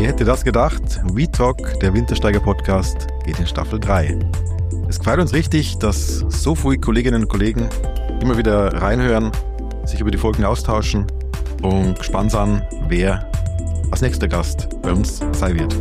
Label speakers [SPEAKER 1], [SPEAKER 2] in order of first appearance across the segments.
[SPEAKER 1] Wer hätte das gedacht? WeTalk, der Wintersteiger-Podcast, geht in Staffel 3. Es gefällt uns richtig, dass so viele Kolleginnen und Kollegen immer wieder reinhören, sich über die Folgen austauschen und gespannt sind, wer als nächster Gast bei uns sein wird.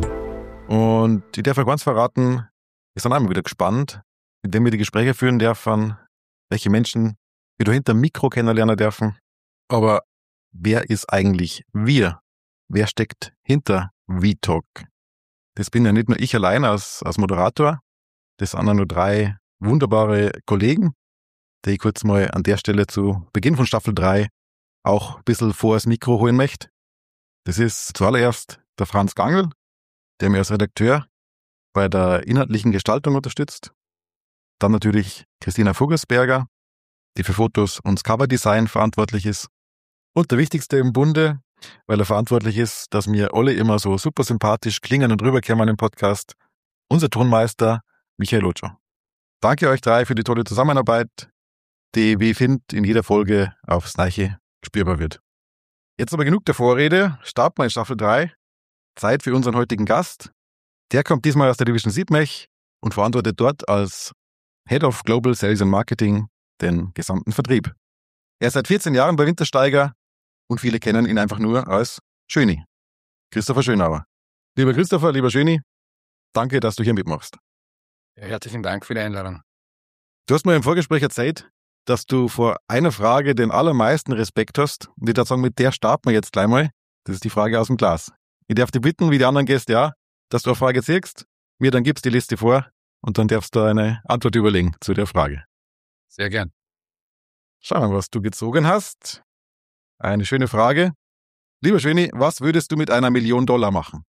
[SPEAKER 1] Und ich darf euch ganz verraten, wir sind einmal wieder gespannt, mit wem wir die Gespräche führen dürfen, welche Menschen wir da hinter dem Mikro kennenlernen dürfen. Aber wer ist eigentlich wir? Wer steckt hinter WeTalk? Das bin ja nicht nur ich allein als Moderator, das sind auch nur 3 wunderbare Kollegen, die ich kurz mal an der Stelle zu Beginn von Staffel 3 auch ein bisschen vor das Mikro holen möchte. Das ist zuallererst der Franz Gangl, der mir als Redakteur bei der inhaltlichen Gestaltung unterstützt. Dann natürlich Christina Vogelsberger, die für Fotos und das Coverdesign verantwortlich ist. Und der wichtigste im Bunde, weil er verantwortlich ist, dass wir alle immer so super sympathisch klingen und rüberkommen im Podcast, unser Tonmeister Michael Otscho. Danke euch 3 für die tolle Zusammenarbeit, die, wie ich finde, in jeder Folge aufs Neue spürbar wird. Jetzt aber genug der Vorrede, starten wir in Staffel 3. Zeit für unseren heutigen Gast. Der kommt diesmal aus der Division Siebmech und verantwortet dort als Head of Global Sales and Marketing den gesamten Vertrieb. Er ist seit 14 Jahren bei Wintersteiger und viele kennen ihn einfach nur als Schöni. Christopher Schönauer. Lieber Christopher, lieber Schöni, danke, dass du hier mitmachst.
[SPEAKER 2] Ja, herzlichen Dank für die Einladung.
[SPEAKER 1] Du hast mir im Vorgespräch erzählt, dass du vor einer Frage den allermeisten Respekt hast. Und ich würde sagen, mit der starten wir jetzt gleich mal. Das ist die Frage aus dem Glas. Ich darf dich bitten, wie die anderen Gäste ja, dass du eine Frage ziehst, mir dann gibst die Liste vor und dann darfst du eine Antwort überlegen zu der Frage.
[SPEAKER 2] Sehr gern.
[SPEAKER 1] Schauen wir mal, was du gezogen hast. Eine schöne Frage. Lieber Schöni, was würdest du mit $1 Million machen?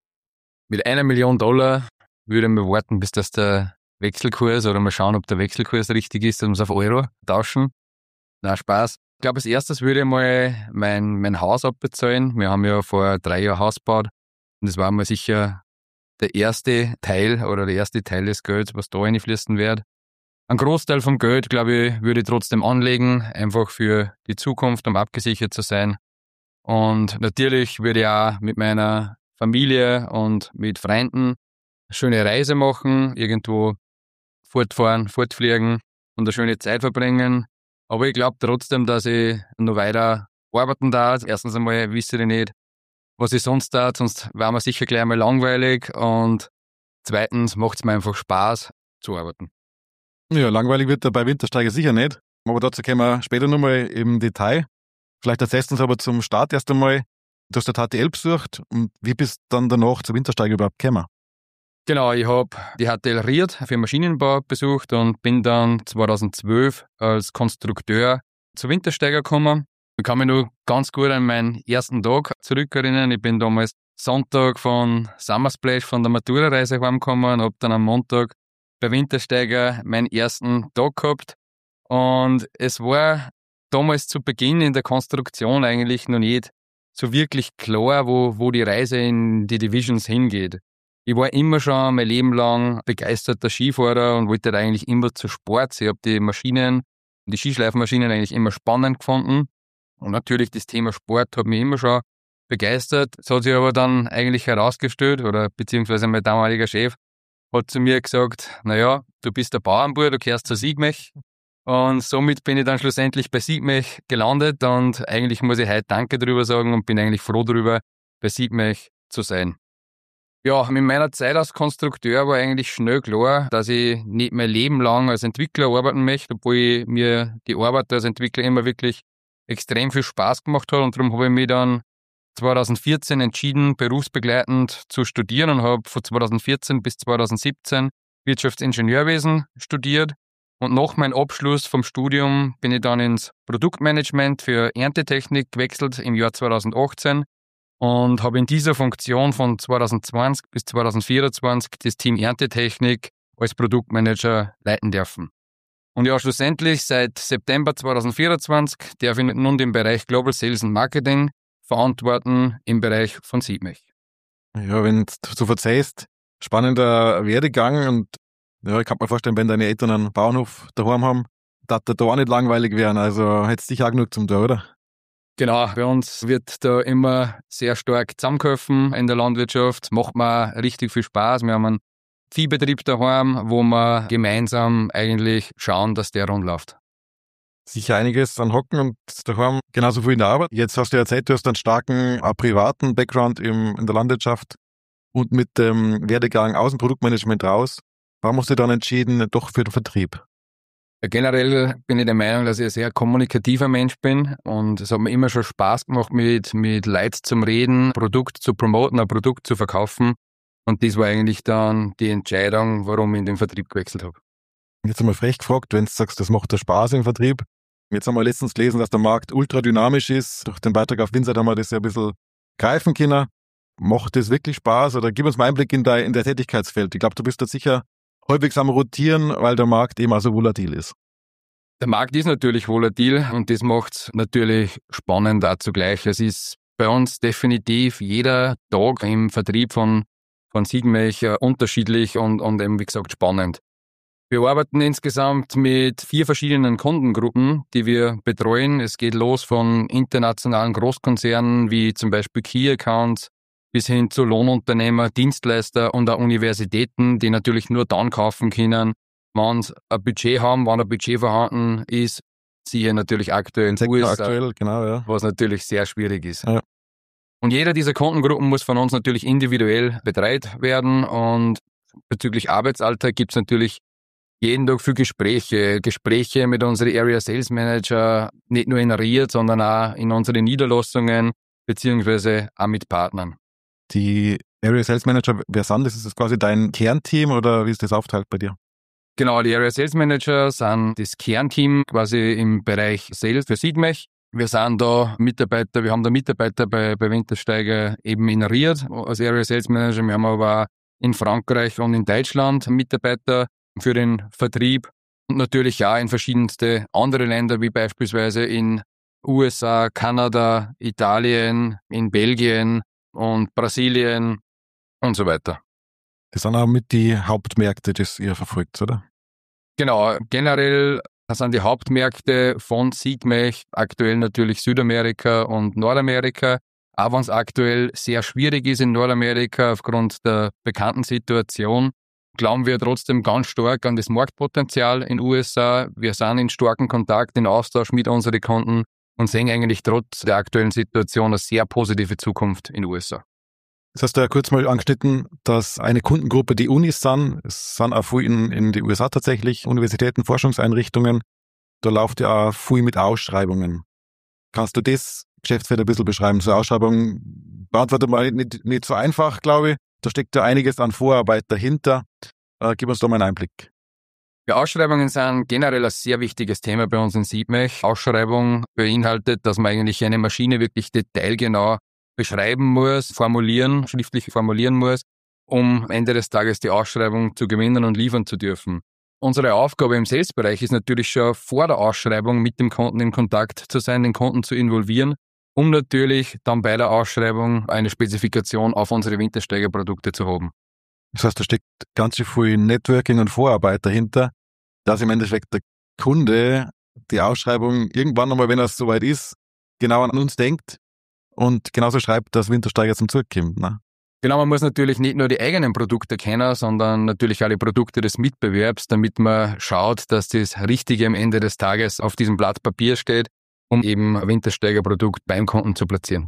[SPEAKER 2] Mit $1 Million würde ich mal warten, bis das der Wechselkurs oder mal schauen, ob der Wechselkurs richtig ist, um es auf Euro tauschen. Na, Spaß. Ich glaube, als erstes würde ich mal mein Haus abbezahlen. Wir haben ja vor 3 Jahren Haus gebaut und das war mal sicher der erste Teil des Gelds, was da reinfließen wird. Ein Großteil vom Geld, glaube ich, würde ich trotzdem anlegen, einfach für die Zukunft, um abgesichert zu sein. Und natürlich würde ich auch mit meiner Familie und mit Freunden eine schöne Reise machen, irgendwo fortfahren, fortfliegen und eine schöne Zeit verbringen. Aber ich glaube trotzdem, dass ich noch weiter arbeiten darf. Erstens einmal wisse ich nicht, was ich sonst darf, sonst wäre mir sicher gleich einmal langweilig. Und zweitens macht es mir einfach Spaß zu arbeiten.
[SPEAKER 1] Ja, langweilig wird er bei Wintersteiger sicher nicht. Aber dazu kommen wir später nochmal im Detail. Vielleicht erzählst du uns aber zum Start erst einmal, du hast eine HTL besucht und wie bist du dann danach zu Wintersteiger überhaupt gekommen?
[SPEAKER 2] Genau, ich habe die HTL Ried für Maschinenbau besucht und bin dann 2012 als Konstrukteur zu Wintersteiger gekommen. Ich kann mich noch ganz gut an meinen ersten Tag zurückerinnern. Ich bin damals Sonntag von Summer Splash von der Matura-Reise heimgekommen und habe dann am Montag bei Wintersteiger meinen ersten Tag gehabt. Und es war damals zu Beginn in der Konstruktion eigentlich noch nicht so wirklich klar, wo die Reise in die Divisions hingeht. Ich war immer schon mein Leben lang begeisterter Skifahrer und wollte eigentlich immer zu Sport. Ich habe die Maschinen, die Skischleifmaschinen eigentlich immer spannend gefunden. Und natürlich das Thema Sport hat mich immer schon begeistert. Es hat sich aber dann eigentlich herausgestellt, oder beziehungsweise mein damaliger Chef hat zu mir gesagt, naja, du bist der Bauernbub, du gehörst zur Siebmech. Und somit bin ich dann schlussendlich bei Siebmech gelandet und eigentlich muss ich heute Danke drüber sagen und bin eigentlich froh darüber, bei Siebmech zu sein. Ja, mit meiner Zeit als Konstrukteur war eigentlich schnell klar, dass ich nicht mein Leben lang als Entwickler arbeiten möchte, obwohl mir die Arbeit als Entwickler immer wirklich extrem viel Spaß gemacht hat und darum habe ich mich dann 2014 entschieden, berufsbegleitend zu studieren und habe von 2014 bis 2017 Wirtschaftsingenieurwesen studiert. Und nach meinem Abschluss vom Studium bin ich dann ins Produktmanagement für Erntetechnik gewechselt im Jahr 2018 und habe in dieser Funktion von 2020 bis 2024 das Team Erntetechnik als Produktmanager leiten dürfen. Und ja, schlussendlich seit September 2024 darf ich nun den Bereich Global Sales and Marketing verantworten im Bereich von Siebmech.
[SPEAKER 1] Ja, wenn du so verzeihst, spannender Werdegang und ja, ich kann mir vorstellen, wenn deine Eltern einen Bauernhof daheim haben, dass da auch nicht langweilig wären. Also hättest du dich auch genug zum da, oder?
[SPEAKER 2] Genau, bei uns wird da immer sehr stark zusammengeholfen in der Landwirtschaft. Macht mir richtig viel Spaß. Wir haben einen Viehbetrieb daheim, wo wir gemeinsam eigentlich schauen, dass der rund läuft.
[SPEAKER 1] Sicher einiges an Hocken und daheim genauso viel in der Arbeit. Jetzt hast du erzählt, du hast einen starken privaten Background in der Landwirtschaft und mit dem Werdegang aus dem Produktmanagement raus. Warum hast du dann entschieden, doch für den Vertrieb?
[SPEAKER 2] Generell bin ich der Meinung, dass ich ein sehr kommunikativer Mensch bin und es hat mir immer schon Spaß gemacht, mit Leuten zum Reden, Produkt zu promoten, ein Produkt zu verkaufen. Und das war eigentlich dann die Entscheidung, warum ich in den Vertrieb gewechselt habe.
[SPEAKER 1] Jetzt einmal frech gefragt, wenn du sagst, das macht dir Spaß im Vertrieb. Jetzt haben wir letztens gelesen, dass der Markt ultra dynamisch ist. Durch den Beitrag auf Winzeit haben wir das ja ein bisschen greifen können. Macht das wirklich Spaß? Oder gib uns mal einen Einblick in dein Tätigkeitsfeld. Ich glaube, du bist da sicher halbwegs am Rotieren, weil der Markt eben auch so volatil ist.
[SPEAKER 2] Der Markt ist natürlich volatil und das macht es natürlich spannend auch zugleich. Es ist bei uns definitiv jeder Tag im Vertrieb von Siegmilch unterschiedlich und eben, wie gesagt, spannend. Wir arbeiten insgesamt mit 4 verschiedenen Kundengruppen, die wir betreuen. Es geht los von internationalen Großkonzernen wie zum Beispiel Key Accounts bis hin zu Lohnunternehmer, Dienstleister und auch Universitäten, die natürlich nur dann kaufen können, wenn sie ein Budget haben, wenn ein Budget vorhanden ist. Siehe natürlich aktuell in USA,
[SPEAKER 1] aktuell, genau, ja.
[SPEAKER 2] Was natürlich sehr schwierig ist.
[SPEAKER 1] Ja.
[SPEAKER 2] Und jeder dieser Kundengruppen muss von uns natürlich individuell betreut werden und bezüglich Arbeitsalltag gibt es natürlich jeden Tag viele Gespräche mit unseren Area Sales Manager, nicht nur in Ried, sondern auch in unseren Niederlassungen, beziehungsweise auch mit Partnern.
[SPEAKER 1] Die Area Sales Manager, wer sind das? Ist das quasi dein Kernteam oder wie ist das aufteilt bei dir?
[SPEAKER 2] Genau, die Area Sales Manager sind das Kernteam quasi im Bereich Sales für Siegmilch. Wir sind da Mitarbeiter, wir haben da Mitarbeiter bei Wintersteiger eben in Ried als Area Sales Manager. Wir haben aber auch in Frankreich und in Deutschland Mitarbeiter für den Vertrieb und natürlich auch in verschiedenste andere Länder, wie beispielsweise in USA, Kanada, Italien, in Belgien und Brasilien und so weiter.
[SPEAKER 1] Das sind auch mit die Hauptmärkte, die ihr verfolgt, oder?
[SPEAKER 2] Genau, generell sind die Hauptmärkte von Siegmilch aktuell natürlich Südamerika und Nordamerika. Auch wenn es aktuell sehr schwierig ist in Nordamerika aufgrund der bekannten Situation, glauben wir trotzdem ganz stark an das Marktpotenzial in den USA. Wir sind in starkem Kontakt, in Austausch mit unseren Kunden und sehen eigentlich trotz der aktuellen Situation eine sehr positive Zukunft in den USA.
[SPEAKER 1] Das hast du ja kurz mal angeschnitten, dass eine Kundengruppe die Unis sind. Es sind auch viel in die USA tatsächlich, Universitäten, Forschungseinrichtungen. Da läuft ja auch viel mit Ausschreibungen. Kannst du das Geschäftsfeld ein bisschen beschreiben? So eine Ausschreibung beantwortet man nicht so einfach, glaube ich. Da steckt ja einiges an Vorarbeit dahinter. Gib uns da mal einen Einblick.
[SPEAKER 2] Ja, Ausschreibungen sind generell ein sehr wichtiges Thema bei uns in Siegmilch. Ausschreibung beinhaltet, dass man eigentlich eine Maschine wirklich detailgenau beschreiben muss, schriftlich formulieren muss, um am Ende des Tages die Ausschreibung zu gewinnen und liefern zu dürfen. Unsere Aufgabe im Sales-Bereich ist natürlich schon vor der Ausschreibung mit dem Kunden in Kontakt zu sein, den Kunden zu involvieren, um natürlich dann bei der Ausschreibung eine Spezifikation auf unsere Wintersteigerprodukte zu haben.
[SPEAKER 1] Das heißt, da steckt ganz schön viel Networking und Vorarbeit dahinter, dass im Endeffekt der Kunde die Ausschreibung irgendwann einmal, wenn er es soweit ist, genau an uns denkt und genauso schreibt, dass Wintersteiger zum Zug kommt. Ne?
[SPEAKER 2] Genau, man muss natürlich nicht nur die eigenen Produkte kennen, sondern natürlich alle Produkte des Mitbewerbs, damit man schaut, dass das Richtige am Ende des Tages auf diesem Blatt Papier steht, um eben ein Wintersteigerprodukt beim Kunden zu platzieren.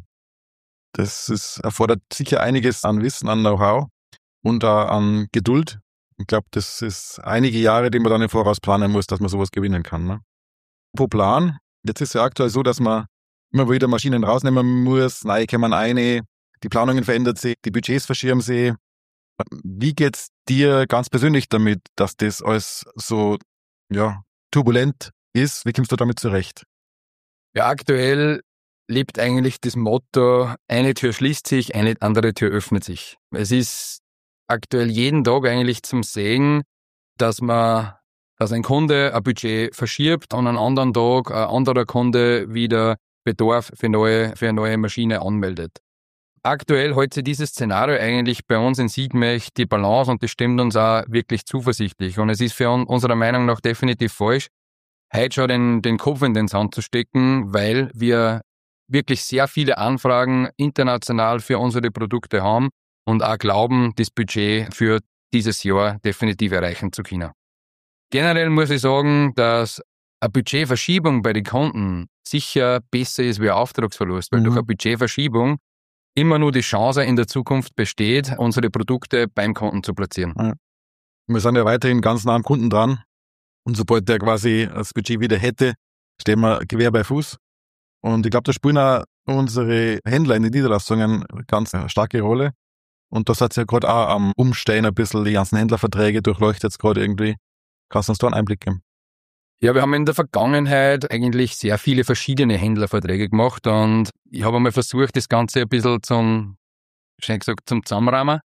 [SPEAKER 1] Das erfordert sicher einiges an Wissen, an Know-how und auch an Geduld. Ich glaube, das ist einige Jahre, die man dann im Voraus planen muss, dass man sowas gewinnen kann. Ne? Pro Plan, jetzt ist ja aktuell so, dass man immer wieder Maschinen rausnehmen muss, neue kommen eine, die Planungen verändern sich, die Budgets verschieben sich. Wie geht's dir ganz persönlich damit, dass das alles so turbulent ist? Wie kommst du damit zurecht?
[SPEAKER 2] Ja, aktuell lebt eigentlich das Motto, eine Tür schließt sich, eine andere Tür öffnet sich. Es ist aktuell jeden Tag eigentlich zum Sehen, dass ein Kunde ein Budget verschiebt und an einem anderen Tag ein anderer Kunde wieder Bedarf für eine neue Maschine anmeldet. Aktuell hält sich dieses Szenario eigentlich bei uns in Siegmilch die Balance und das stimmt uns auch wirklich zuversichtlich. Und es ist für uns unserer Meinung nach definitiv falsch, heute schon den Kopf in den Sand zu stecken, weil wir wirklich sehr viele Anfragen international für unsere Produkte haben und auch glauben, das Budget für dieses Jahr definitiv erreichen zu können. Generell muss ich sagen, dass eine Budgetverschiebung bei den Kunden sicher besser ist wie ein Auftragsverlust, weil durch eine Budgetverschiebung immer nur die Chance in der Zukunft besteht, unsere Produkte beim Kunden zu platzieren.
[SPEAKER 1] Ja. Wir sind ja weiterhin ganz nah am Kunden dran und sobald der quasi das Budget wieder hätte, stehen wir Gewehr bei Fuß. Und ich glaube, da spielen auch unsere Händler in den Niederlassungen eine ganz starke Rolle. Und da seid ihr ja gerade auch am Umstellen ein bisschen, die ganzen Händlerverträge durchleuchtet jetzt gerade irgendwie. Kannst du uns da einen Einblick geben?
[SPEAKER 2] Ja, wir haben in der Vergangenheit eigentlich sehr viele verschiedene Händlerverträge gemacht und ich habe einmal versucht, das Ganze ein bisschen zum Zusammenrahmen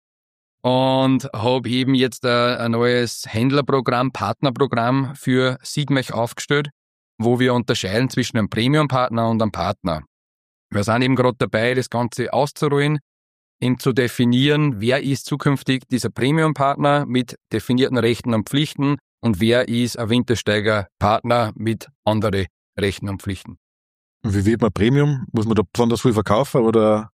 [SPEAKER 2] und habe eben jetzt ein neues Händlerprogramm, Partnerprogramm für Sigmech aufgestellt, wo wir unterscheiden zwischen einem Premium-Partner und einem Partner. Wir sind eben gerade dabei, das Ganze auszurollen, eben zu definieren, wer ist zukünftig dieser Premium-Partner mit definierten Rechten und Pflichten und wer ist ein Wintersteiger-Partner mit anderen Rechten und Pflichten.
[SPEAKER 1] Und wie wird man Premium? Muss man da besonders viel verkaufen oder?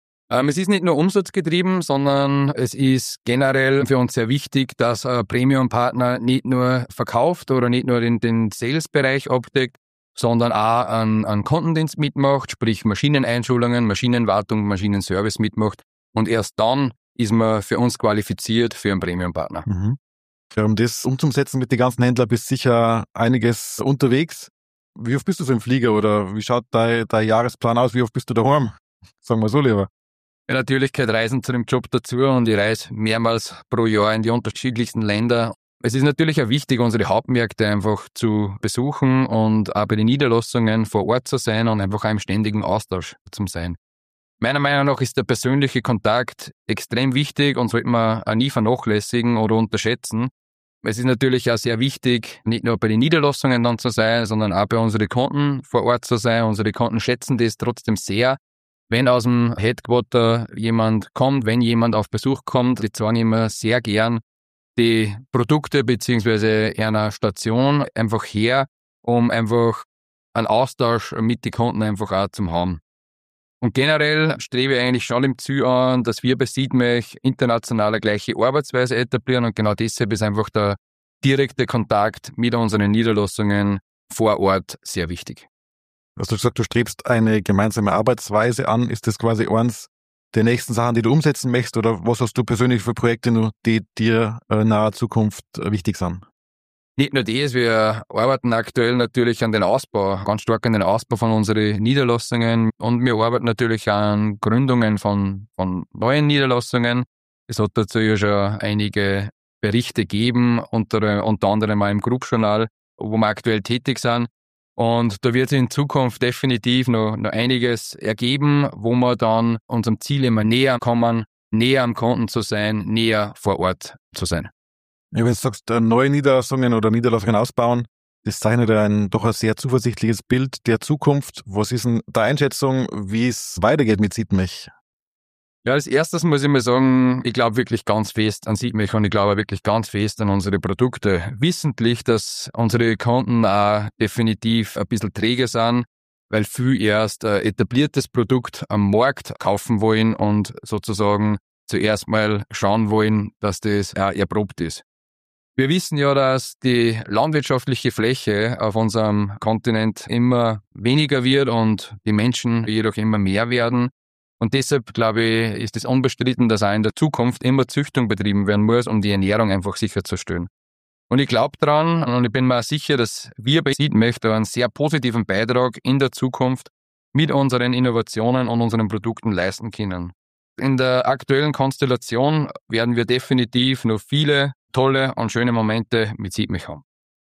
[SPEAKER 2] Es ist nicht nur umsatzgetrieben, sondern es ist generell für uns sehr wichtig, dass ein Premium-Partner nicht nur verkauft oder nicht nur den Sales-Bereich abdeckt, sondern auch einen Kundendienst mitmacht, sprich Maschineneinschulungen, Maschinenwartung, Maschinenservice mitmacht. Und erst dann ist man für uns qualifiziert für einen Premium-Partner.
[SPEAKER 1] Ja, um das umzusetzen mit den ganzen Händlern bist sicher einiges unterwegs. Wie oft bist du so im Flieger oder wie schaut dein Jahresplan aus? Wie oft bist du daheim? Sagen wir so lieber.
[SPEAKER 2] Ja, natürlich gehört Reisen zu dem Job dazu und ich reise mehrmals pro Jahr in die unterschiedlichsten Länder. Es ist natürlich auch wichtig, unsere Hauptmärkte einfach zu besuchen und auch bei den Niederlassungen vor Ort zu sein und einfach auch im ständigen Austausch zu sein. Meiner Meinung nach ist der persönliche Kontakt extrem wichtig und sollte man auch nie vernachlässigen oder unterschätzen. Es ist natürlich auch sehr wichtig, nicht nur bei den Niederlassungen dann zu sein, sondern auch bei unseren Kunden vor Ort zu sein. Unsere Kunden schätzen das trotzdem sehr. Wenn aus dem Headquarter jemand kommt, wenn jemand auf Besuch kommt, die zeigen immer sehr gern die Produkte bzw. einer Station einfach her, um einfach einen Austausch mit den Kunden einfach auch zu haben. Und generell strebe ich eigentlich schon im Ziel an, dass wir bei Sigmech international eine gleiche Arbeitsweise etablieren und genau deshalb ist einfach der direkte Kontakt mit unseren Niederlassungen vor Ort sehr wichtig.
[SPEAKER 1] Hast du gesagt, du strebst eine gemeinsame Arbeitsweise an. Ist das quasi eins der nächsten Sachen, die du umsetzen möchtest oder was hast du persönlich für Projekte, die dir in naher Zukunft wichtig sind?
[SPEAKER 2] Nicht nur das, wir arbeiten aktuell natürlich an den Ausbau, ganz stark an den Ausbau von unseren Niederlassungen und wir arbeiten natürlich an Gründungen von neuen Niederlassungen. Es hat dazu ja schon einige Berichte gegeben, unter anderem auch im Group-Journal, wo wir aktuell tätig sind. Und da wird es in Zukunft definitiv noch einiges ergeben, wo wir dann unserem Ziel immer näher kommen, näher am Kunden zu sein, näher vor Ort zu sein.
[SPEAKER 1] Ja, wenn du sagst, neue Niederlassungen oder Niederlassungen ausbauen, das zeichnet doch ein sehr zuversichtliches Bild der Zukunft. Was ist denn deine Einschätzung, wie es weitergeht mit Sigmech?
[SPEAKER 2] Ja, als erstes muss ich mal sagen, ich glaube wirklich ganz fest an Sigmech und ich glaube wirklich ganz fest an unsere Produkte. Wissentlich, dass unsere Kunden auch definitiv ein bisschen träge sind, weil viel erst ein etabliertes Produkt am Markt kaufen wollen und sozusagen zuerst mal schauen wollen, dass das auch erprobt ist. Wir wissen ja, dass die landwirtschaftliche Fläche auf unserem Kontinent immer weniger wird und die Menschen jedoch immer mehr werden. Und deshalb, glaube ich, ist es unbestritten, dass auch in der Zukunft immer Züchtung betrieben werden muss, um die Ernährung einfach sicherzustellen. Und ich glaube daran und ich bin mir auch sicher, dass wir bei Sigmech da einen sehr positiven Beitrag in der Zukunft mit unseren Innovationen und unseren Produkten leisten können. In der aktuellen Konstellation werden wir definitiv noch viele tolle und schöne Momente mit Sigmech haben.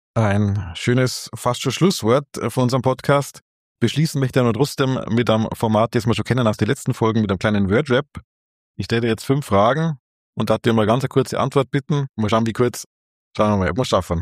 [SPEAKER 1] Ein schönes, fast schon Schlusswort von unserem Podcast. Beschließen möchte ich noch trotzdem mit einem Format, das wir schon kennen aus den letzten Folgen, mit einem kleinen Wordrap. Ich stelle dir jetzt 5 Fragen und darf dir mal ganz eine kurze Antwort bitten. Mal schauen, wie kurz. Schauen wir mal, ob wir es schaffen.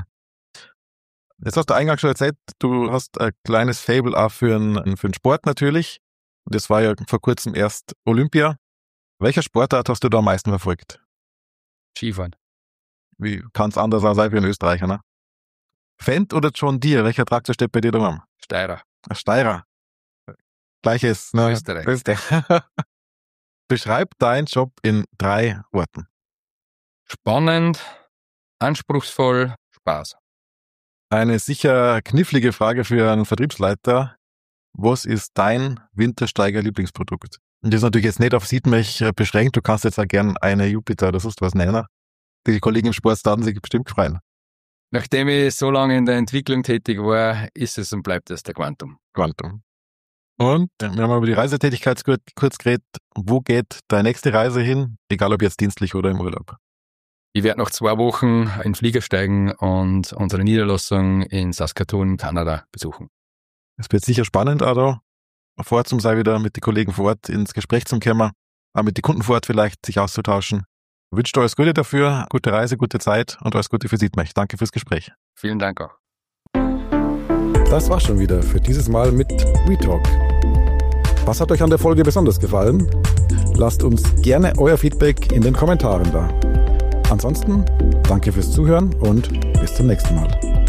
[SPEAKER 1] Jetzt hast du eingangs schon erzählt, du hast ein kleines Faible auch für den Sport natürlich. Und das war ja vor kurzem erst Olympia. Welcher Sportart hast du da am meisten verfolgt?
[SPEAKER 2] Skifahren.
[SPEAKER 1] Wie kann es anders sein für einen Österreicher, ne? Fendt oder John Deere? Welcher Traktor steht bei dir daheim?
[SPEAKER 2] Steirer.
[SPEAKER 1] Ein Steirer. Gleiches, ne? Österreich. Beschreib deinen Job in 3 Worten.
[SPEAKER 2] Spannend, anspruchsvoll, Spaß.
[SPEAKER 1] Eine sicher knifflige Frage für einen Vertriebsleiter. Was ist dein Wintersteiger-Lieblingsprodukt? Und das ist natürlich jetzt nicht auf Siedmech beschränkt. Du kannst jetzt auch gern eine Jupiter oder sonst was nennen. Die Kollegen im Sport werden sich bestimmt freuen.
[SPEAKER 2] Nachdem ich so lange in der Entwicklung tätig war, ist es und bleibt es der Quantum.
[SPEAKER 1] Und wir haben über die Reisetätigkeit kurz geredet. Wo geht deine nächste Reise hin? Egal ob jetzt dienstlich oder im Urlaub.
[SPEAKER 2] Ich werde nach 2 Wochen in den Flieger steigen und unsere Niederlassung in Saskatoon, Kanada, besuchen.
[SPEAKER 1] Es wird sicher spannend, auch da vor Ort zum sein, wieder mit den Kollegen vor Ort ins Gespräch zum kommen, auch mit den Kunden vor Ort vielleicht sich auszutauschen. Ich wünsche dir alles Gute dafür, gute Reise, gute Zeit und alles Gute für Siedmech. Danke fürs Gespräch.
[SPEAKER 2] Vielen Dank auch.
[SPEAKER 3] Das war's schon wieder für dieses Mal mit WeTalk. Was hat euch an der Folge besonders gefallen? Lasst uns gerne euer Feedback in den Kommentaren da. Ansonsten danke fürs Zuhören und bis zum nächsten Mal.